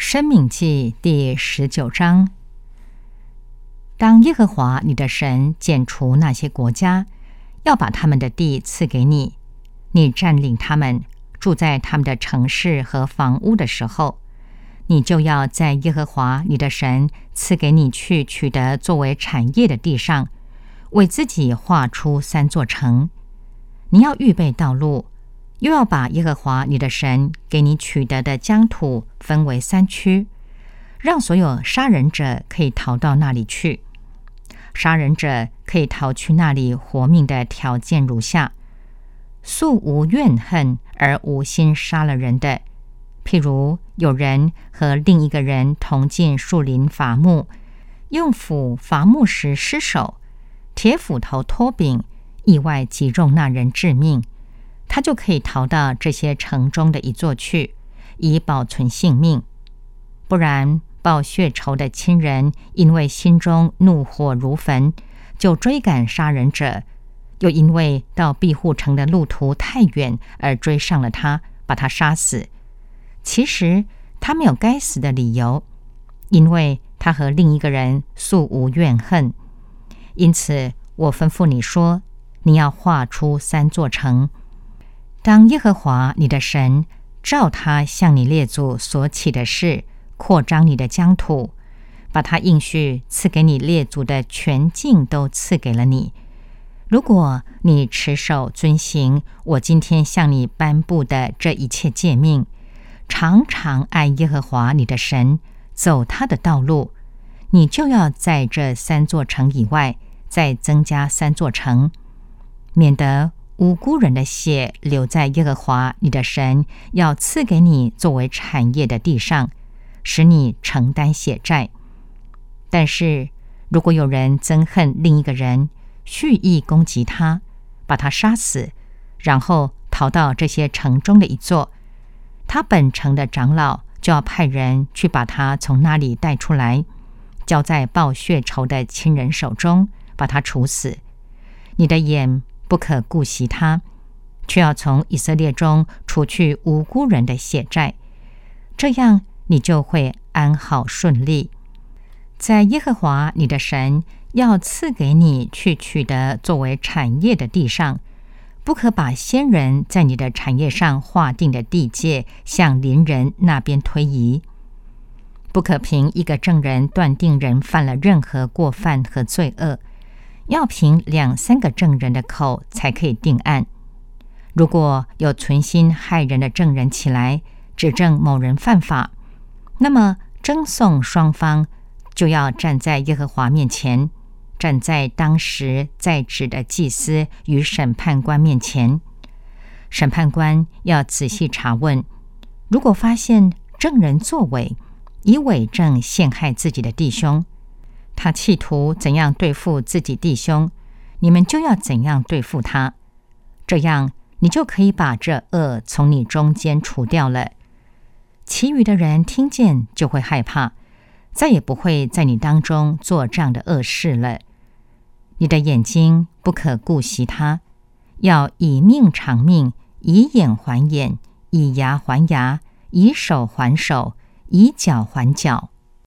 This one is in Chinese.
申命记第19章。当耶和华你的神剪除那些国家，要把他们的地赐给你，你占领他们，住在他们的城市和房屋的时候，你就要在耶和华你的神赐给你去取得作为产业的地上，为自己划出3座城。你要预备道路，又要把耶和华你的神给你取得的疆土分为3区，让所有杀人者可以逃到那里去。杀人者可以逃去那里活命的条件如下：素无怨恨而无心杀了人的，譬如有人和另一个人同进树林伐木，用斧伐木时失手，铁斧头脱柄，意外击中那人致命，他就可以逃到这些城中的一座去，以保存性命。不然，报血仇的亲人因为心中怒火如焚，就追赶杀人者，又因为到庇护城的路途太远而追上了他，把他杀死。其实他没有该死的理由，因为他和另一个人素无怨恨。因此我吩咐你说，你要划出3座城。当耶和华你的神照他向你列祖所起的事，扩张你的疆土，把他应许赐给你列祖的全境都赐给了你。如果你持守遵行我今天向你颁布的这一切诫命，常常爱耶和华你的神，走他的道路，你就要在这3座城以外再增加3座城，免得无辜人的血流在耶和华你的神要赐给你作为产业的地上，使你承担血债。但是如果有人憎恨另一个人，蓄意攻击他，把他杀死，然后逃到这些城中的一座，他本城的长老就要派人去把他从那里带出来，交在报血仇的亲人手中，把他处死。你的眼不可顾惜他，却要从以色列中除去无辜人的血债，这样你就会安好顺利。在耶和华你的神要赐给你去取得作为产业的地上，不可把先人在你的产业上划定的地界向邻人那边推移。不可凭一个证人断定人犯了任何过犯和罪恶，要凭2、3个证人的口才可以定案。如果有存心害人的证人起来，指证某人犯法，那么争讼双方就要站在耶和华面前，站在当时在职的祭司与审判官面前。审判官要仔细查问，如果发现证人作伪，以伪证陷害自己的弟兄，他企图怎样对付自己弟兄，你们就要怎样对付他，这样你就可以把这恶从你中间除掉了。其余的人听见就会害怕，再也不会在你当中做这样的恶事了。你的眼睛不可顾惜它，要以命偿命，以眼还眼，以牙还牙，以手还手，以脚还脚。